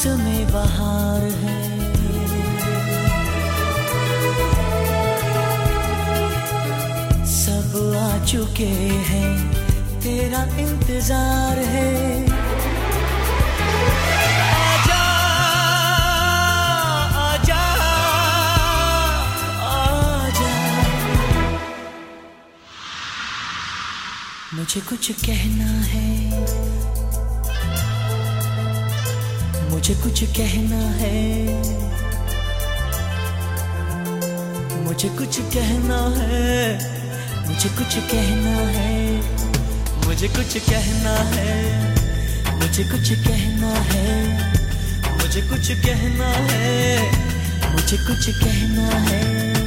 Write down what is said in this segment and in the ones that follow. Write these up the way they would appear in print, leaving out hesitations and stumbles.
मौसम बहार है, सब आ चुके हैं, तेरा इंतजार है। आजा आजा आजा, मुझे कुछ कहना है, मुझे कुछ कहना है, मुझे कुछ कहना है, मुझे कुछ कहना है, मुझे कुछ कहना है, मुझे कुछ कहना है, मुझे कुछ कहना है, मुझे कुछ कहना है।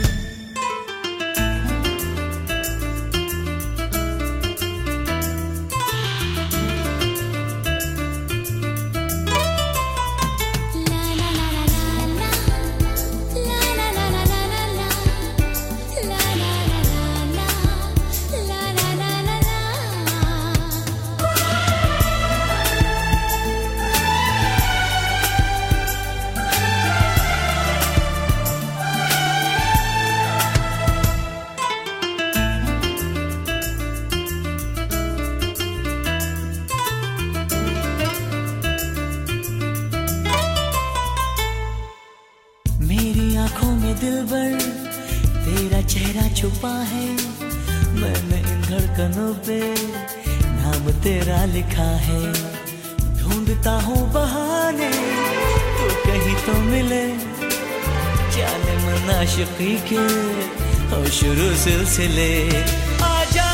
आँखों में दिलबर तेरा चेहरा छुपा है, मैंने इन धड़कनों पे नाम तेरा लिखा है। ढूंढता हूँ बहाने तो कहीं तो मिले, जाने मन आशिकी के हो शुरू सिलसिले। आजा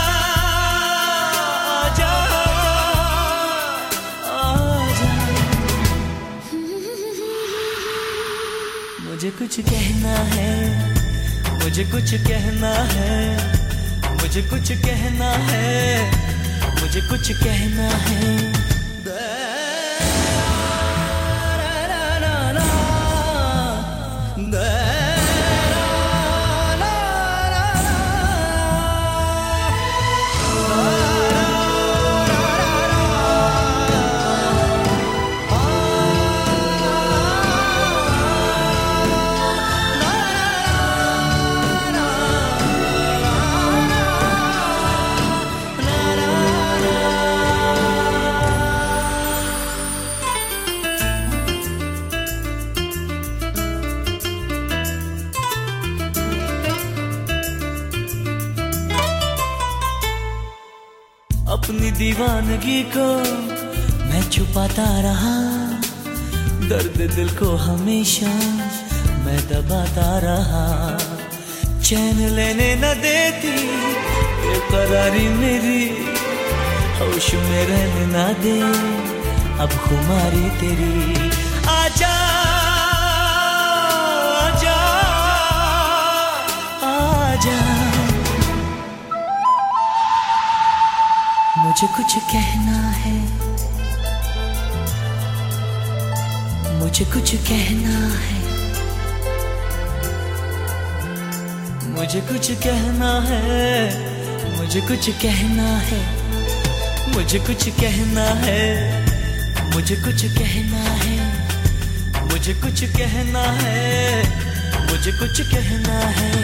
आजा आजा, मुझे कुछ कहना है, मुझे कुछ कहना है, मुझे कुछ कहना है, मुझे कुछ कहना है। अपनी दीवानगी को मैं छुपाता रहा, दर्द दिल को हमेशा मैं दबाता रहा। चैन लेने न देती बेकरारी मेरी, होश में रहने ना दे अब खुमारी तेरी। आजा आजा आजा, मुझे कुछ कहना है, मुझे कुछ कहना है, मुझे कुछ कहना है, मुझे कुछ कहना है, मुझे कुछ कहना है, मुझे कुछ कहना है, मुझे कुछ कहना है, मुझे कुछ कहना है।